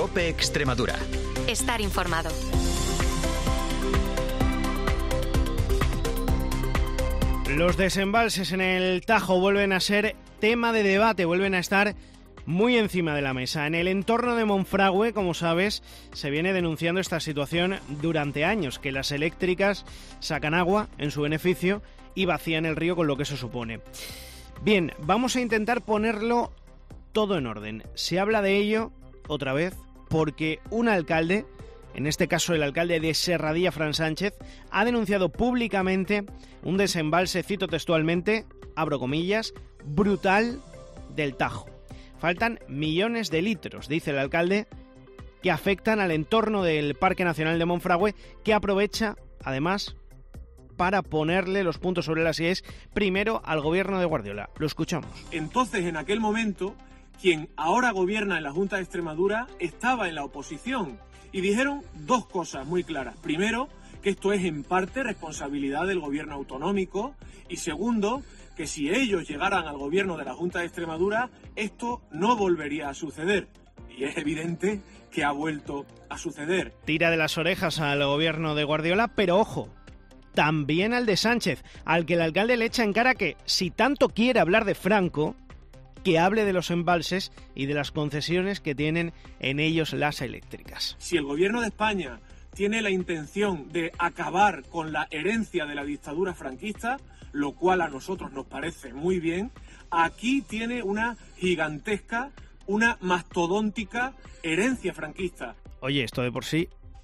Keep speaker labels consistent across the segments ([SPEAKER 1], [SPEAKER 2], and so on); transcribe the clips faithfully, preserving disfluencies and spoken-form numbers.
[SPEAKER 1] COPE Extremadura.
[SPEAKER 2] Estar informado.
[SPEAKER 3] Los desembalses en el Tajo vuelven a ser tema de debate, vuelven a estar muy encima de la mesa. En el entorno de Monfragüe, como sabes, se viene denunciando esta situación durante años, que las eléctricas sacan agua en su beneficio y vacían el río con lo que eso supone. Bien, vamos a intentar ponerlo todo en orden. Se habla de ello, otra vez, porque un alcalde, en este caso el alcalde de Serradilla, Fran Sánchez, ha denunciado públicamente un desembalse, cito textualmente, abro comillas, brutal del Tajo. Faltan millones de litros, dice el alcalde, que afectan al entorno del Parque Nacional de Monfragüe, que aprovecha, además, para ponerle los puntos sobre las íes, primero al gobierno de Guardiola. Lo escuchamos.
[SPEAKER 4] Entonces, en aquel momento, quien ahora gobierna en la Junta de Extremadura estaba en la oposición y dijeron dos cosas muy claras. Primero, que esto es en parte responsabilidad del gobierno autonómico, y segundo, que si ellos llegaran al gobierno de la Junta de Extremadura, esto no volvería a suceder. Y es evidente que ha vuelto a suceder.
[SPEAKER 3] Tira de las orejas al gobierno de Guardiola, pero ojo, también al de Sánchez, al que el alcalde le echa en cara que, si tanto quiere hablar de Franco, que hable de los embalses y de las concesiones que tienen en ellos las eléctricas.
[SPEAKER 4] Si el gobierno de España tiene la intención de acabar con la herencia de la dictadura franquista, lo cual a nosotros nos parece muy bien, aquí tiene una gigantesca, una mastodóntica herencia franquista.
[SPEAKER 3] Oye, esto de por sí,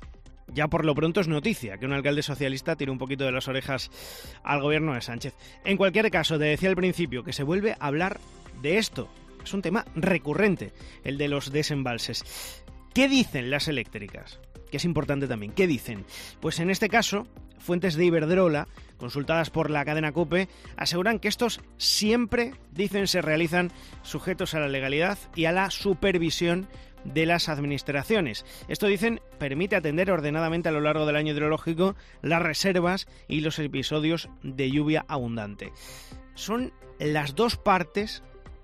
[SPEAKER 3] ya por lo pronto es noticia, que un alcalde socialista tire un poquito de las orejas al gobierno de Sánchez. En cualquier caso, te decía al principio que se vuelve a hablar de esto. Es un tema recurrente, el de los desembalses. ¿Qué dicen las eléctricas? Que es importante también. ¿Qué dicen? Pues en este caso, fuentes de Iberdrola, consultadas por la cadena COPE, aseguran que estos siempre, dicen, se realizan sujetos a la legalidad y a la supervisión de las administraciones. Esto, dicen, permite atender ordenadamente a lo largo del año hidrológico las reservas y los episodios de lluvia abundante. Son las dos partes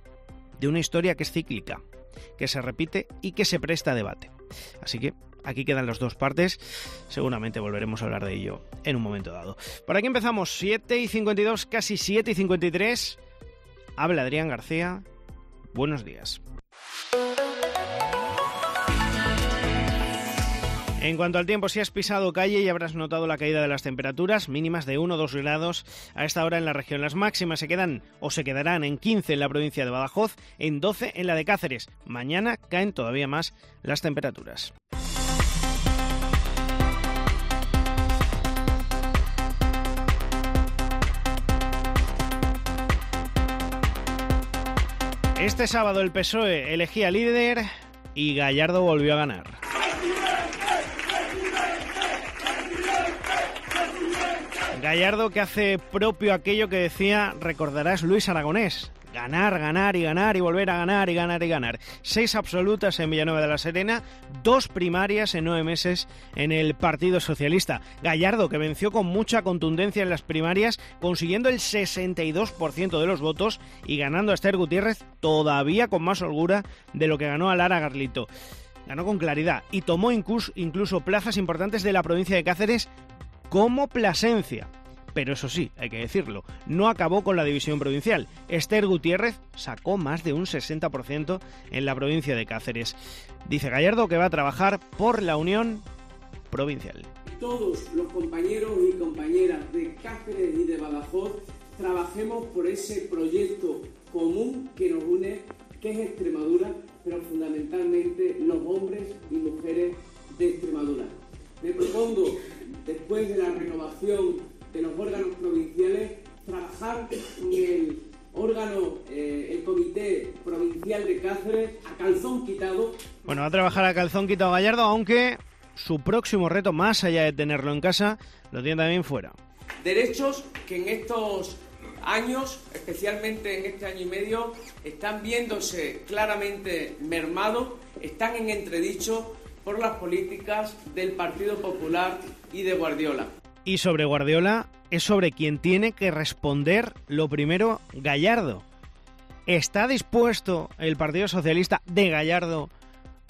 [SPEAKER 3] de una historia que es cíclica, que se repite y que se presta a debate. Así que aquí quedan las dos partes, seguramente volveremos a hablar de ello en un momento dado. Por aquí empezamos, siete y cincuenta y dos, casi siete y cincuenta y tres. Habla Adrián García, buenos días. En cuanto al tiempo, si has pisado calle ya habrás notado la caída de las temperaturas mínimas de uno o dos grados a esta hora en la región. Las máximas se quedan o se quedarán en quince en la provincia de Badajoz, en doce en la de Cáceres. Mañana caen todavía más las temperaturas. Este sábado el P S O E elegía líder y Gallardo volvió a ganar. Gallardo, que hace propio aquello que decía, recordarás, Luis Aragonés: ganar, ganar y ganar y volver a ganar y ganar y ganar. Seis absolutas en Villanueva de la Serena, dos primarias en nueve meses en el Partido Socialista. Gallardo, que venció con mucha contundencia en las primarias, consiguiendo el sesenta y dos por ciento de los votos y ganando a Esther Gutiérrez todavía con más holgura de lo que ganó a Lara Garlito. Ganó con claridad y tomó incluso, incluso plazas importantes de la provincia de Cáceres, como Plasencia. Pero eso sí, hay que decirlo, no acabó con la división provincial. Esther Gutiérrez sacó más de un sesenta por ciento en la provincia de Cáceres. Dice Gallardo que va a trabajar por la unión provincial.
[SPEAKER 5] Todos los compañeros y compañeras de Cáceres y de Badajoz trabajemos por ese proyecto común que nos une, que es Extremadura, pero fundamentalmente los hombres y mujeres de Extremadura. Me propongo, después de la renovación de los órganos provinciales, trabajar en el órgano, eh, el Comité Provincial de Cáceres, a calzón quitado.
[SPEAKER 3] Bueno, va a trabajar a calzón quitado Gallardo, aunque su próximo reto, más allá de tenerlo en casa, lo tiene también fuera.
[SPEAKER 5] Derechos que en estos años, especialmente en este año y medio, están viéndose claramente mermados, están en entredicho por las políticas del Partido Popular y de Guardiola.
[SPEAKER 3] Y sobre Guardiola es sobre quien tiene que responder lo primero Gallardo. ¿Está dispuesto el Partido Socialista de Gallardo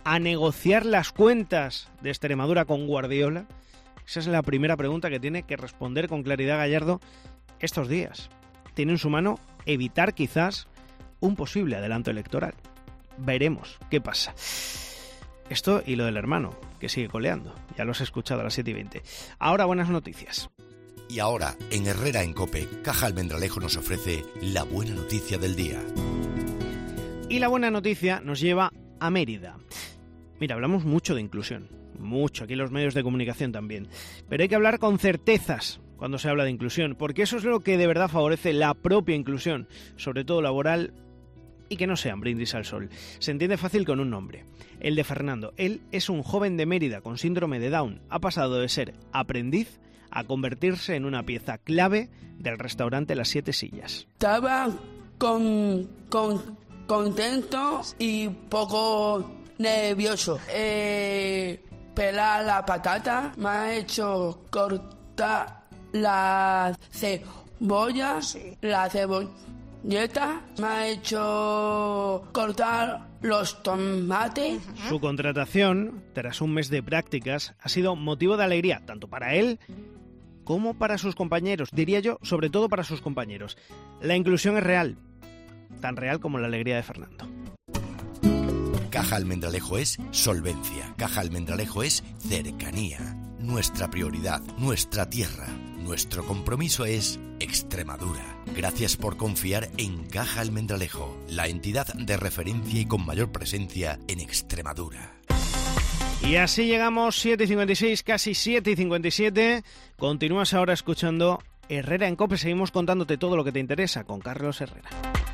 [SPEAKER 3] a negociar las cuentas de Extremadura con Guardiola? Esa es la primera pregunta que tiene que responder con claridad Gallardo estos días. Tiene en su mano evitar quizás un posible adelanto electoral. Veremos qué pasa. Esto y lo del hermano, que sigue coleando. Ya lo has escuchado a las siete y veinte. Ahora buenas noticias.
[SPEAKER 1] Y ahora, en Herrera en COPE, Caja Almendralejo nos ofrece la buena noticia del día.
[SPEAKER 3] Y la buena noticia nos lleva a Mérida. Mira, hablamos mucho de inclusión. Mucho, aquí en los medios de comunicación también. Pero hay que hablar con certezas cuando se habla de inclusión, porque eso es lo que de verdad favorece la propia inclusión, sobre todo laboral, y que no sea un brindis al sol. Se entiende fácil con un nombre, el de Fernando. Él es un joven de Mérida con síndrome de Down. Ha pasado de ser aprendiz a convertirse en una pieza clave del restaurante Las Siete Sillas.
[SPEAKER 2] Estaba con, con, contento y poco nervioso. Eh, pelar la patata, me ha hecho cortar la cebolla, sí. la cebolleta, me ha hecho cortar los tomates.
[SPEAKER 3] Su contratación, tras un mes de prácticas, ha sido motivo de alegría, tanto para él como para sus compañeros. Diría yo, sobre todo para sus compañeros. La inclusión es real, tan real como la alegría de Fernando.
[SPEAKER 1] Caja Almendralejo es solvencia. Caja Almendralejo es cercanía. Nuestra prioridad, nuestra tierra. Nuestro compromiso es Extremadura. Gracias por confiar en Caja Almendralejo, la entidad de referencia y con mayor presencia en Extremadura.
[SPEAKER 3] Y así llegamos, siete y cincuenta y seis, casi siete y cincuenta y siete. Continúas ahora escuchando Herrera en COPE. Seguimos contándote todo lo que te interesa con Carlos Herrera.